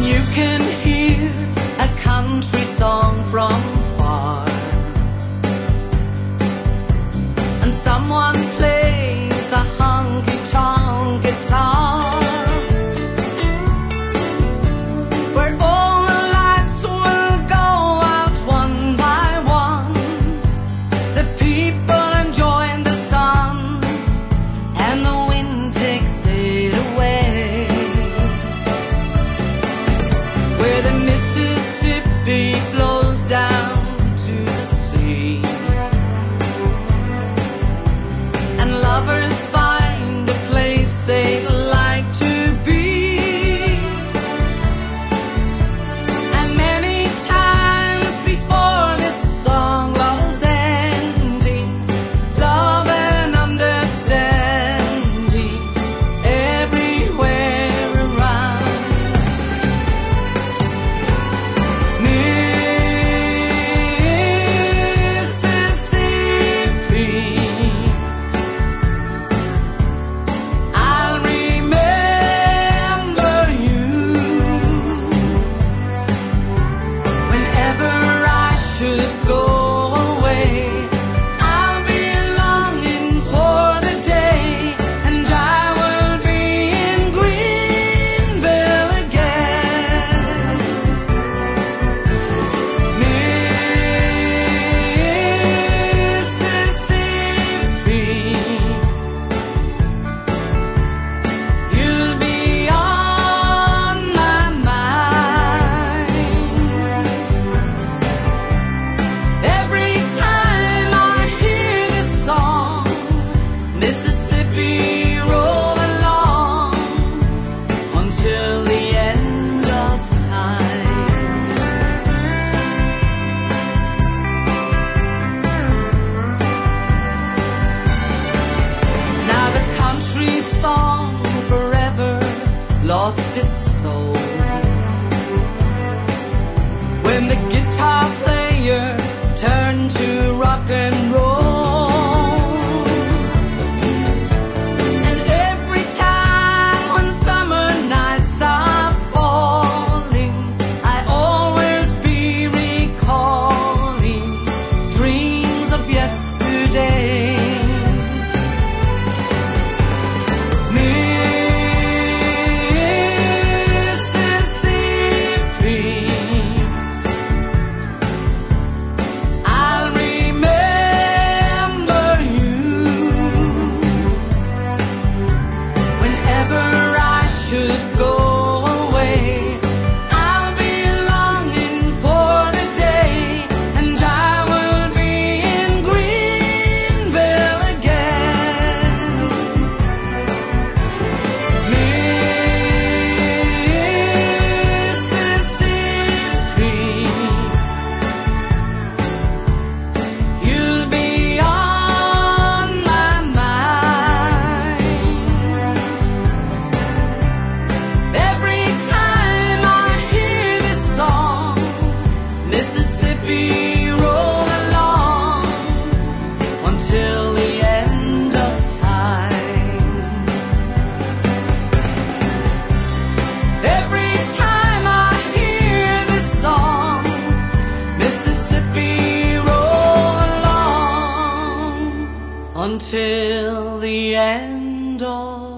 you can hear a country song from far, and someone plays a honky-tonk guitar, where all the lights will go out one by one, the people enjoying the sun, and the wind takes it away, where the Mississippi flows down to the sea, and lovers find a place they'd like to be. And many times before this song was ending, love and understanding everywhere around. Mississippi, I'll remember you whenever I should go away. I'll be longing for the day, and I will be in Greenville again. Mississippi, you'll be on my mind. Every time I hear this song, Mississippi, roll along until the end of time. Now the country song forever lost its soul when the guitar player turned to rock and roll. And every time when summer nights are falling, I always be recalling dreams of yesterday. Mississippi, I'll remember you whenever I should go away. I'll be longing for the day, and I will be in Greenville again. Mississippi, you'll be on my mind. Every time I hear this song, Mississippi, roll along until the end of time. Every time I hear this song, Mississippi, roll along until the end of